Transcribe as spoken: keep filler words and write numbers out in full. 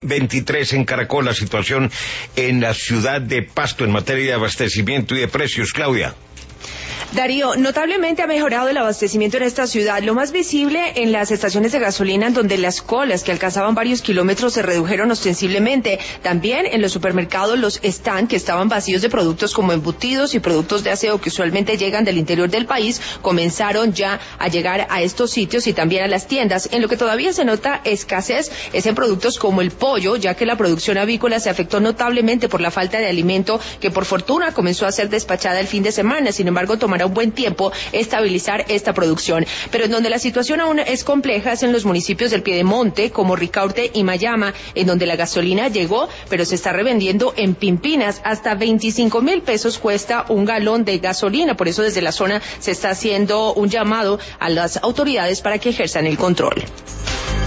veintitrés en Caracol, la situación en la ciudad de Pasto en materia de abastecimiento y de precios. Claudia. Darío, notablemente ha mejorado el abastecimiento en esta ciudad. Lo más visible en las estaciones de gasolina, en donde las colas que alcanzaban varios kilómetros se redujeron ostensiblemente. También en los supermercados, los stands que estaban vacíos de productos como embutidos y productos de aseo que usualmente llegan del interior del país, comenzaron ya a llegar a estos sitios y también a las tiendas. En lo que todavía se nota escasez es en productos como el pollo, ya que la producción avícola se afectó notablemente por la falta de alimento, que por fortuna comenzó a ser despachada el fin de semana. Sin embargo, tomará un buen tiempo estabilizar esta producción. Pero en donde la situación aún es compleja es en los municipios del Piedemonte, como Ricaurte y Mayama, en donde la gasolina llegó, pero se está revendiendo en Pimpinas. Hasta veinticinco mil pesos cuesta un galón de gasolina. Por eso desde la zona se está haciendo un llamado a las autoridades para que ejerzan el control.